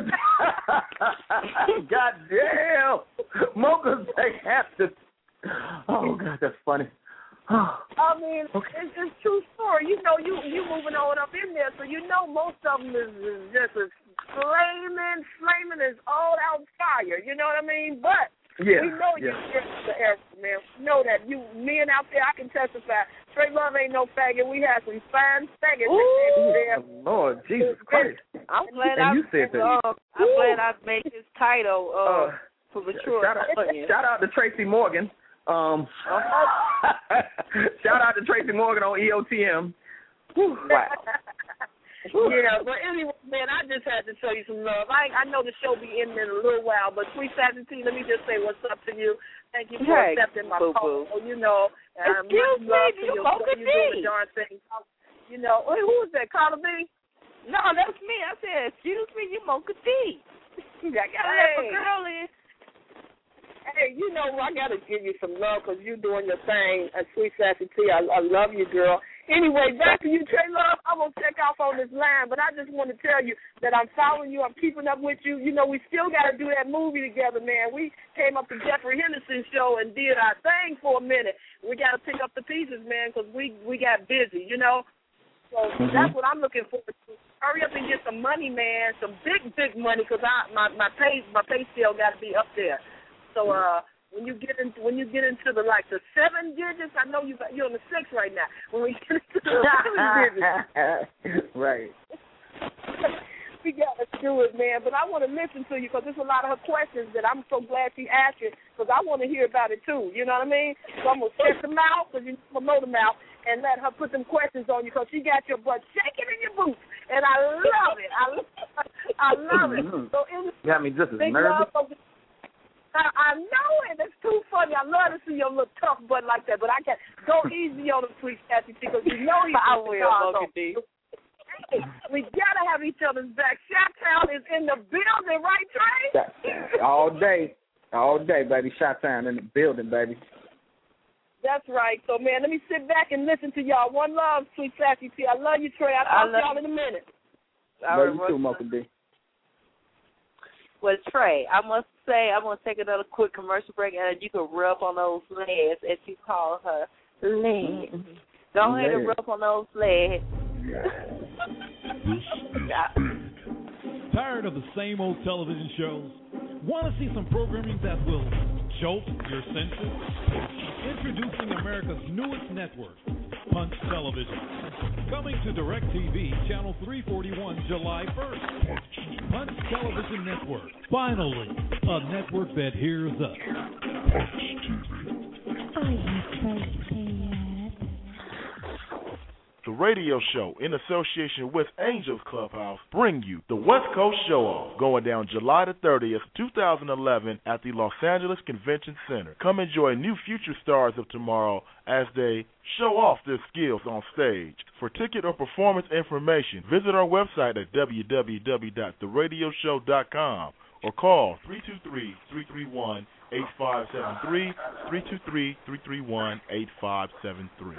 God damn. Mocha's they have to. Oh, God, that's funny. I mean, it's just true story. You know, you moving on up in there, so you know most of them is just as flaming is all out fire. You know what I mean? But we know you're the era, man. We know that you men out there, I can testify. Trey Love ain't no faggot. We have some fine faggots there. Lord Jesus Christ! I'm glad I made this title for mature. Shout out to Tracy Morgan. Shout out to Tracy Morgan on EOTM. Wow. Yeah, but anyway, man, I just had to show you some love. I know the show be ending in a little while, but Sweet Sassy T, let me just say what's up to you. Thank you for accepting my call. You know, excuse me, you Mocha D. Doing the darn thing. You know, who was that? Carla B? No, that's me. I said, excuse me, you Mocha D. I gotta let my girl in. Hey, you know, I got to give you some love because you're doing your thing at Sweet Sassy T. I love you, girl. Anyway, back to you, Trey Love. I'm going to check off on this line, but I just want to tell you that I'm following you. I'm keeping up with you. You know, we still got to do that movie together, man. We came up to Jeffrey Henderson's show and did our thing for a minute. We got to pick up the pieces, man, because we got busy, you know. So that's what I'm looking forward to. Hurry up and get some money, man, some big money, because my pay scale got to be up there. So when you get into the 7 digits, I know you're on the 6 right now. When we get into the 7 digits, right? We gotta do it, man. But I want to listen to you because there's a lot of her questions that I'm so glad she asked you because I want to hear about it too. You know what I mean? So I'm gonna check them out because you promote them out and let her put them questions on you because she got your butt shaking in your boots, and I love it. I love it. So got me just as nervous. I know it. It's too funny. I love to see your little tough butt like that, but I can't go easy on the Sweet Sassy because you know you I will, Mocha D. Hey, we gotta have each other's back. Chi-Town is in the building, right, Trey? All day, baby. Chi-Town in the building, baby. That's right. So, man, let me sit back and listen to y'all. One love, Sweet Sassy T. I love you, Trey. I'll talk to y'all in a minute. Love you too, Mocha D. Well, Trey, I must say I'm going to take another quick commercial break, and you can rub on those legs, as you call her, Lead. Go ahead and rub on those legs. Tired of the same old television shows? Want to see some programming that will jolt your senses? Introducing America's newest network, Punch Television. Coming to DirecTV, Channel 341, July 1st. Punch Television Network. Finally, a network that hears us. Punch TV. Are you thirsty yet? The radio show, in association with Angels Clubhouse, bring you the West Coast Show Off, going down July the 30th, 2011, at the Los Angeles Convention Center. Come enjoy new future stars of tomorrow as they show off their skills on stage. For ticket or performance information, visit our website at www.theradioshow.com or call 323-331-8573, 323-331-8573.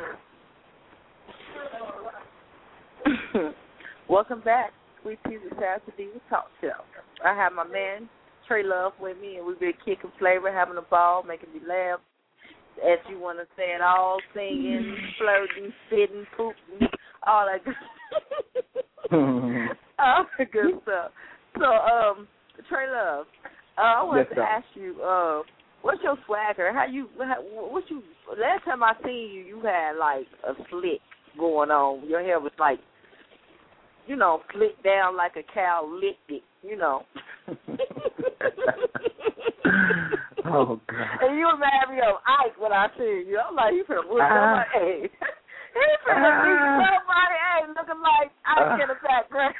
Welcome back, Sweet Peas and Saturday Talk Show. I have my man Trey Love with me, and we've been kicking flavor, having a ball, making me laugh. As you want to say it all, singing, flirting, spitting, pooping, all that good all the good stuff. So, Trey Love, I wanted to ask you, what's your swagger? Last time I seen you, you had like a slick going on. Your hair was like, slicked down like a cow licked it, Oh, God. And you remind me of Ike when I see you. I'm like, you finna whoop somebody. Hey, he finna beat somebody. Hey, looking like Ike in the background.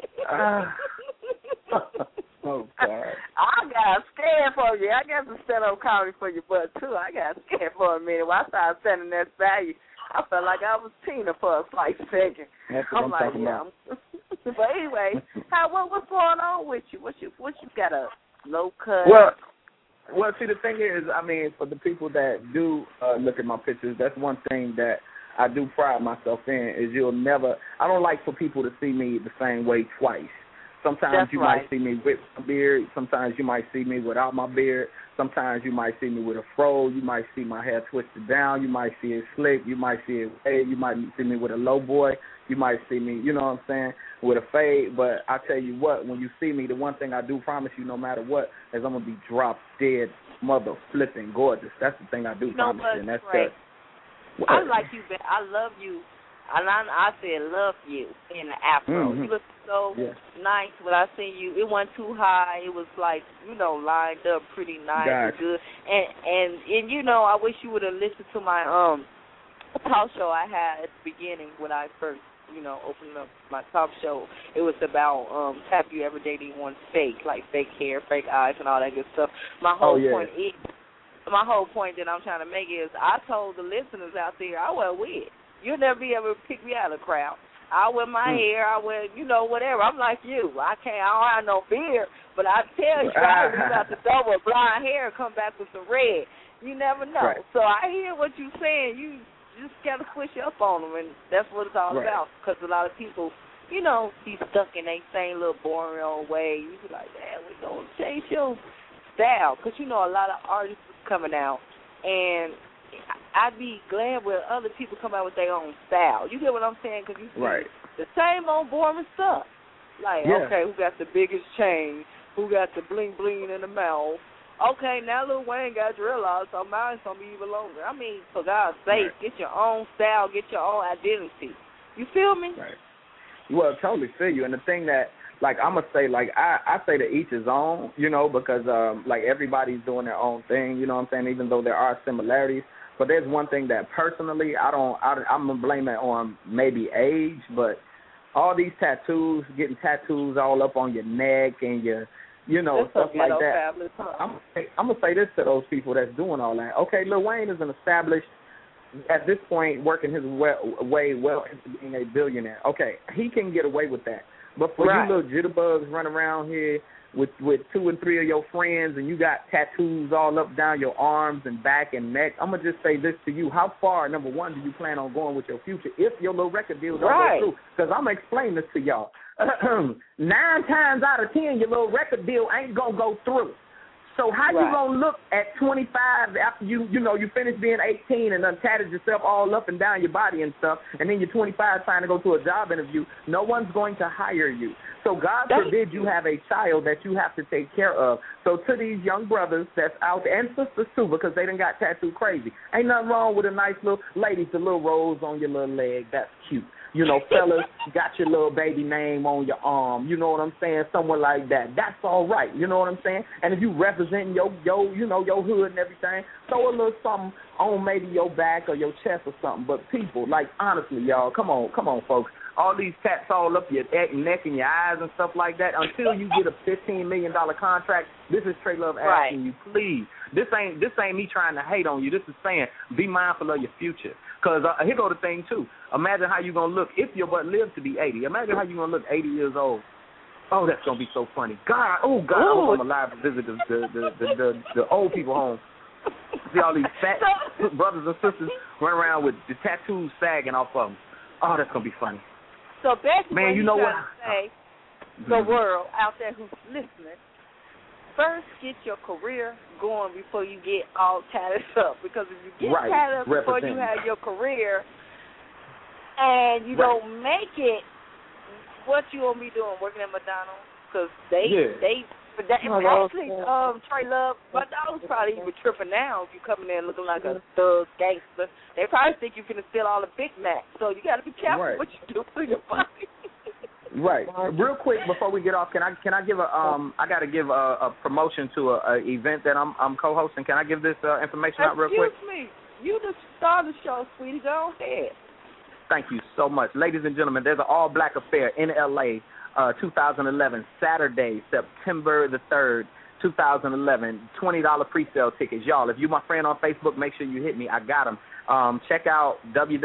Oh, God. I got scared for you. I got some stand-up comedy for your butt, too. I got scared for a minute. When I started standing there by you, I felt like I was Tina for a slight second. That's what I'm like, talking about. But anyway, what's going on with you? What you got, a low cut? Well, see, the thing is, I mean, for the people that do look at my pictures, that's one thing that I do pride myself in, is I don't like for people to see me the same way twice. Sometimes you might see me with my beard. Sometimes you might see me without my beard. Sometimes you might see me with a fro. You might see my hair twisted down. You might see it slick. You might see it fade. You might see me with a low boy. You might see me, you know what I'm saying, with a fade. But I tell you what, when you see me, the one thing I do promise you, no matter what, is I'm going to be drop dead, mother flipping gorgeous. That's the thing I do promise you. And that's right. I like you, but I love you. And I said love you in the afro. Mm-hmm. You look so nice when I seen you. It wasn't too high. It was like, lined up pretty nice and good. And I wish you would have listened to my talk show I had at the beginning when I first, opened up my talk show. It was about have you ever dated anyone fake, like fake hair, fake eyes, and all that good stuff. My whole point that I'm trying to make is I told the listeners out there I wear a wig. You'll never be able to pick me out of the crowd. I wear my hair, I wear, whatever. I'm like you. I don't have no beard, but I tell you, I leave out the door with blonde hair and come back with some red. You never know. Right. So I hear what you're saying. You just got to push up on them, and that's what it's all about. Because a lot of people, be stuck in their same little boring old way. You be like, man, we're going to change your style. Because, a lot of artists is coming out, and I'd be glad when other people come out with their own style. You get what I'm saying? Because you see the same old boring stuff. Like, okay, who got the biggest chain? Who got the bling-bling in the mouth? Okay, now Lil Wayne got dreadlocks, so mine's going to be even longer. I mean, for God's sake, get your own style, get your own identity. You feel me? Right. Well, I totally feel you. And the thing that, I'm going to say, I say to each his own, because, everybody's doing their own thing, you know what I'm saying, even though there are similarities. But there's one thing that personally I'm going to blame it on maybe age, but all these tattoos, getting tattoos all up on your neck and your, stuff like that. I'm going to say this to those people that's doing all that. Okay, Lil Wayne is an established, at this point, working his way well into being a billionaire. Okay, he can get away with that. But for you little jitterbugs running around here with 2 and 3 of your friends and you got tattoos all up down your arms and back and neck, I'm going to just say this to you. How far, number one, do you plan on going with your future if your little record deal don't go through? Because I'm going to explain this to y'all. 9 times out of 10, your little record deal ain't going to go through. So how you gonna look at 25 after you finish being 18 and done tatted yourself all up and down your body and stuff, and then you're 25 trying to go to a job interview? No one's going to hire you. So God forbid you have a child that you have to take care of. So to these young brothers that's out there, and sisters too, because they done got tattooed crazy, ain't nothing wrong with a nice little, ladies, the little rose on your little leg. That's cute. You know, fellas, got your little baby name on your arm. You know what I'm saying? Somewhere like that. That's all right. You know what I'm saying? And if you representing your hood and everything, throw a little something on maybe your back or your chest or something. But people, like, honestly, y'all, come on, folks. All these tats all up your neck and your eyes and stuff like that. Until you get a $15 million contract, this is Trey Love asking you, please. This ain't me trying to hate on you. This is saying be mindful of your future. Because here go the thing, too. Imagine how you're going to look if your butt lives to be 80. Imagine how you're going to look 80 years old. Oh, that's going to be so funny. God, I hope I'm alive to visit the old people home. See all these fat brothers and sisters run around with the tattoos sagging off of them. Oh, that's going to be funny. So basically, man, you know what? Say, the world out there who's listening, first get your career going before you get all tatted up. Because if you get tatted up before you have your career and you don't make it, what you gonna be doing? Working at McDonald's? Because actually, Trey Love, McDonald's probably even tripping now if you coming in looking like a thug gangster. They probably think you're gonna steal all the Big Macs. So you got to be careful what you do to your body. Right. Real quick before we get off, can I give I got to give a promotion to a event that I'm co-hosting. Can I give this information out real quick? Excuse me. You the star of the show, sweetie. Go ahead. Thank you so much. Ladies and gentlemen, there's an all-black affair in L.A., 2011, Saturday, September the 3rd, 2011, $20 pre-sale tickets. Y'all, if you're my friend on Facebook, make sure you hit me. I got them. Check out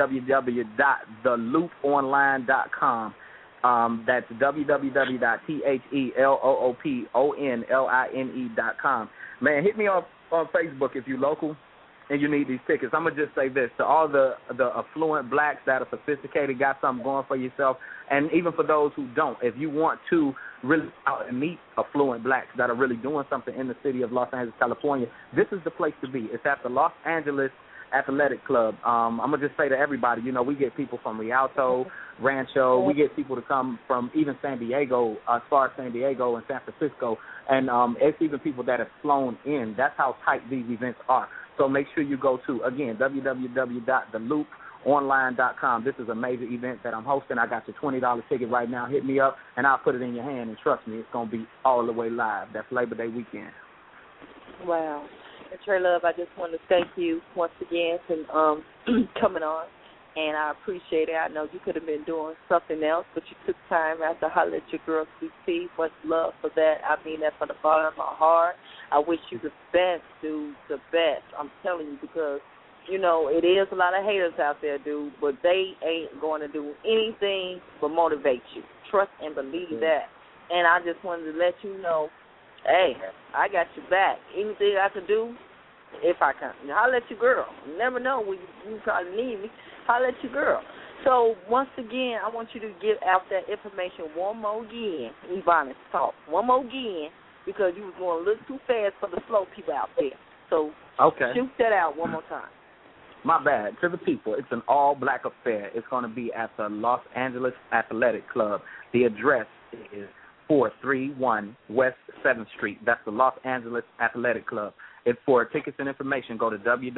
www.thelooponline.com. That's www.thelooponline.com. Man, hit me on Facebook if you're local and you need these tickets. I'm going to just say this. To all the affluent blacks that are sophisticated, got something going for yourself, and even for those who don't, if you want to really out and meet affluent blacks that are really doing something in the city of Los Angeles, California, this is the place to be. It's at the Los Angeles Athletic Club. I'm going to just say to everybody, we get people from Rialto, Rancho. We get people to come from even San Diego, as far as San Diego and San Francisco. And it's even people that have flown in. That's how tight these events are. So make sure you go to, again, www.thelooponline.com. This is a major event that I'm hosting. I got your $20 ticket right now. Hit me up, and I'll put it in your hand. And trust me, it's going to be all the way live. That's Labor Day weekend. Wow. And Trey Love, I just want to thank you once again for coming on, and I appreciate it. I know you could have been doing something else, but you took time out to holler at your girl, CC. Much love for that. I mean that from the bottom of my heart. I wish you the best, dude, the best. I'm telling you, because, it is a lot of haters out there, dude, but they ain't going to do anything but motivate you. Trust and believe that. And I just wanted to let you know, hey, I got your back. Anything I can do, if I can. Holler at your girl. You never know when you probably need me. Holler at your girl. So, once again, I want you to give out that information one more again. Ebonics Talk. One more again, because you was going a little too fast for the slow people out there. So, shoot that out one more time. My bad. To the people, it's an all-black affair. It's going to be at the Los Angeles Athletic Club. The address is 431 West 7th Street. That's the Los Angeles Athletic Club. If for tickets and information, go to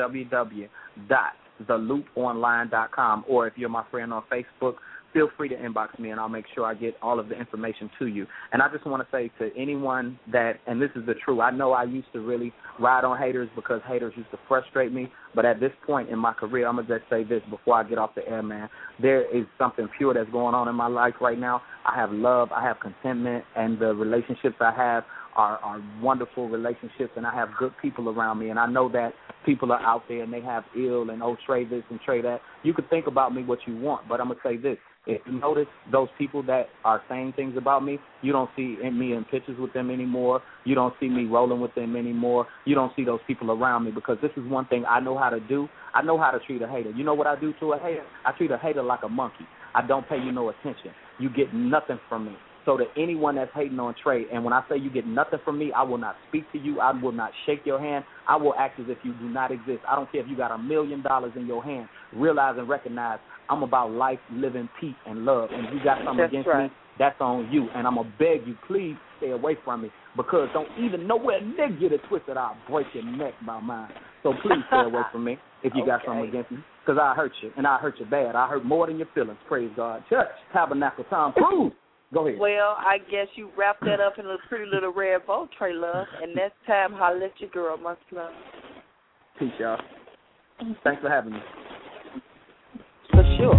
www.thelooponline.com, or if you're my friend on Facebook, feel free to inbox me, and I'll make sure I get all of the information to you. And I just want to say to anyone that, and this is the truth, I know I used to really ride on haters because haters used to frustrate me, but at this point in my career, I'm going to just say this before I get off the air, man. There is something pure that's going on in my life right now. I have love, I have contentment, and the relationships I have are wonderful relationships, and I have good people around me, and I know that people are out there and they have ill and Trey this and Trey that. You can think about me what you want, but I'm going to say this. If you notice those people that are saying things about me, you don't see me in pictures with them anymore. You don't see me rolling with them anymore. You don't see those people around me, because this is one thing I know how to do. I know how to treat a hater. You know what I do to a hater? I treat a hater like a monkey. I don't pay you no attention. You get nothing from me. So to anyone that's hating on Trey, and when I say you get nothing from me, I will not speak to you. I will not shake your hand. I will act as if you do not exist. I don't care if you got $1 million in your hand. Realize and recognize I'm about life, living, peace, and love. And if you got something against me, that's on you. And I'm going to beg you, please stay away from me, because don't even nowhere near get it twisted. I'll break your neck by mine. So please stay away from me if you got something against me, because I hurt you, and I hurt you bad. I hurt more than your feelings, praise God. Church, Tabernacle, Tom Cruise. Go ahead. Well, I guess you wrapped that up in a pretty little red bow, Trey Love, and next time, holla at your girl, much love. Peace, y'all. Thanks for having me. For sure.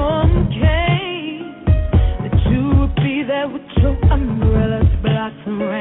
With your umbrellas, blocks, and